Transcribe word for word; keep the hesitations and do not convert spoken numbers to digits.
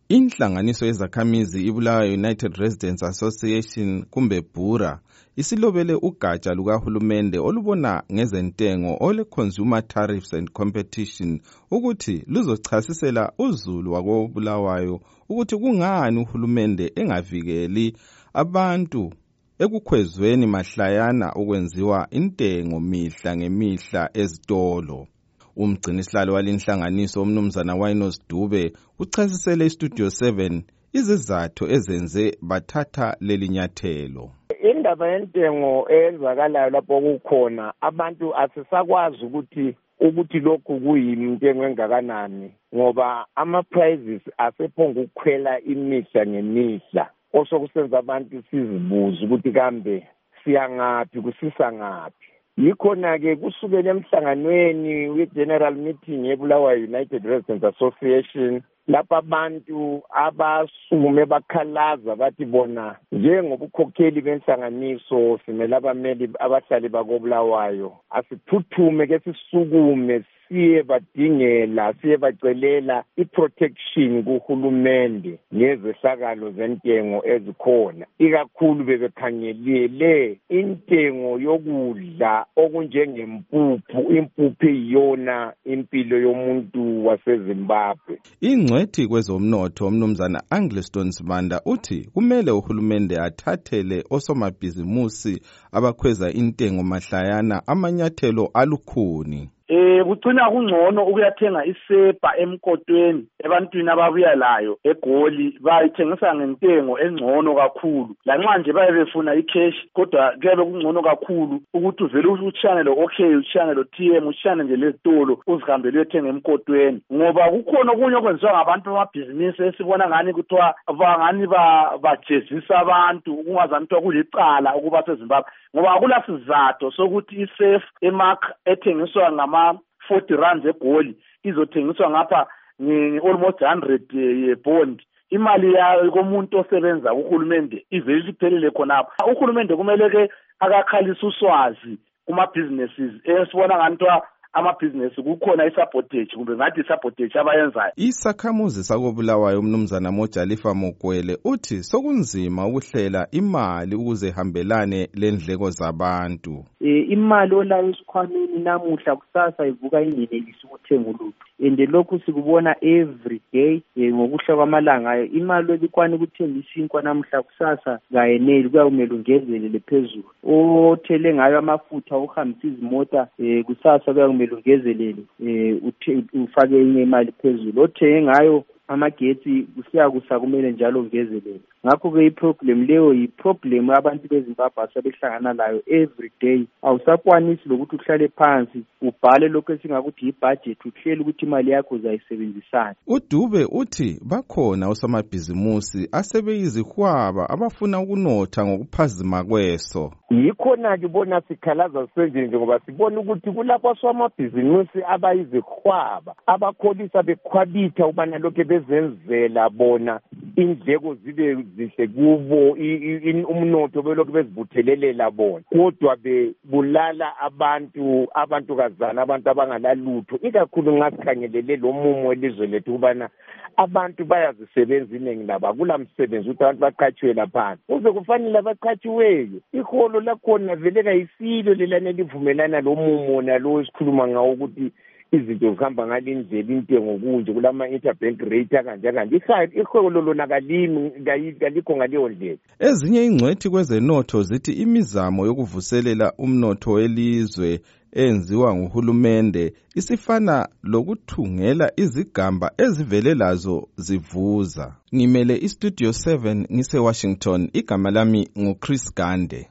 Inhlanganiso yezakhamizi iBulawayo United Residents Association kumbe BURA isilobele ugatsha lukahulumende olubona ngezentengo ole Consumer Tariffs and Competition ukuthi luzochasisela uzulu wakoBulawayo ukuthi kungani uhulumende engavikeli abantu ekukhwezweni mahlayana okwenziwa intengo mihla ngemihla ezitolo. Umgcinisihlalo walinhlanganiso umnumzana Wainos Dube uchasisele iStudio seven izizathu ezenze bathatha leli nyathelo. Indaba yentengo eyenzakalayo lapho kukhona abantu asisakwazi ukuthi ukuthi lokhu kuyintengo engakanani ngoba ama prices asephonga ukukhwela imihla ngemihla osokusenza abantu sizibuza ukuthi kambe siyangaphi kusisa ngaphi. Yikhona ke kusukela emhlanganweni we-General Meeting yeBulawayo United Residents Association lapha abantu abasukume bakhalaza bathi bona njengobukhokheli benhlanganiso simele abameli abahlali bakoBulawayo asiphuthume ke sisukume siye badingela siye bacelela iprotection kuhulumende ngezehlakalo zentengo ezikhona ikakhulu bebekhangelele intengo yokudla okunjengempuphu impuphu iyona impilo yomuntu waseZimbabwe. Ingcwethi kwezomnotho umnumzana Angliston Sibanda uthi kumele uhulumende athathele osomabhizimusi abakhweza intengo mahlayana amanyathelo alukhuni. Eh kucina kungcono ukuyathenga isepa emkotweni ebantwini ababuya layo eGoli bayithengisa ngentengo engcono kakhulu lanxa nje baye befuna icash kodwa kuyabe kungcono kakhulu ukuthi uvele uchane lo okay uchane lo T M uchane nje lezitolo uzihambele uyethenga emkotweni ngoba kukhona okunye okwenziwa ngabantu bamabhizinisi esibona ngani kuthiwa bangani bajezisa abantu ukungazani kuthiwa kulicala ukuba seZimbabwe ngoba akula sizathu sokuthi isafe emark ethengiswa ngama forty rands eGoli izothengiswa ngapha nge almost one hundred ye-bond. Imali ya komuntu osebenza uhulumende ivele iphelele khonapho. Uhulumende kumele ke akakhalisa uswazi kuma businesses esibona ngantwa amabhizinisi kukhona isabotage kumbe ngathi isabotage abayenzayo. Isakhamuzi sakoBulawayo umnumzana Mojalifa Mogwele uthi sokunzima ukuhlela imali ukuze hambelane lendleko zabantu. E, imali olayo esikhwameni namuhla kusasa ivuka ingenelisi ukuthenga ulutho. Ende lokhu sikubona every day e, ngokuhla kwamalanga ayo imali ebikwani ukuthenga isinkwa namuhla kusasa kayeneli kuyawumela ungezelele phezulu. Othele ngayo amafutha uhambisa izimota e, kusasa kuyawumela ungezelele eh ufake enye imali phezulu othenge ngayo amagetsi kusiya kusakumele njalo ungezelele. Ngakho ke iproblem leyo yiproblem abantu beZimbabwe asebehlangana layo every day. Awusakwanisi lokuthi uhlale phansi ubhale lokho esingakuthi ibudget uhlele ukuthi imali yakho uzayisebenzisana. uDube uthi bakhona osomabhizimusi asebeyizihwaba abafuna ukunotha ngokuphazima kweso. Yikhona ke bona sikhalaza senje nje ngoba sibona ukuthi kulapho somabhizimusi abayizihwaba abakholisa bekhwabitha ubana lokho bezenzela bona indleko zibe zihle kubo umnotho belokhu bezibuthelelela bona kodwa bebulala abantu abantu kazana abantu abangalalutho ikakhulu nxa sikhangelele lo mumo elizwe lethu kubana abantu bayazisebenza iningi laba kula msebenzi ukuthi abantu baqhatshiwe lapha kuze kufanele abaqhatshiweyo iholo lakhona vele kayisilo lelane livumelana lo mumo nalo esikhuluma ngawo ukuthi izinto zihamba ngalindlela intengo kunje kulama interbank rate kanje kanje iholo lona kalimi kalikho ngaleyo ndlela. Ezinye ingcwethi kwezenotho zithi imizamo yokuvuselela umnotho welizwe enziwa nguhulumende isifana lokuthungela izigamba ezivele lazo zivuza. Ngimele iStudio seven ngise Washington igama lami nguChris Gande.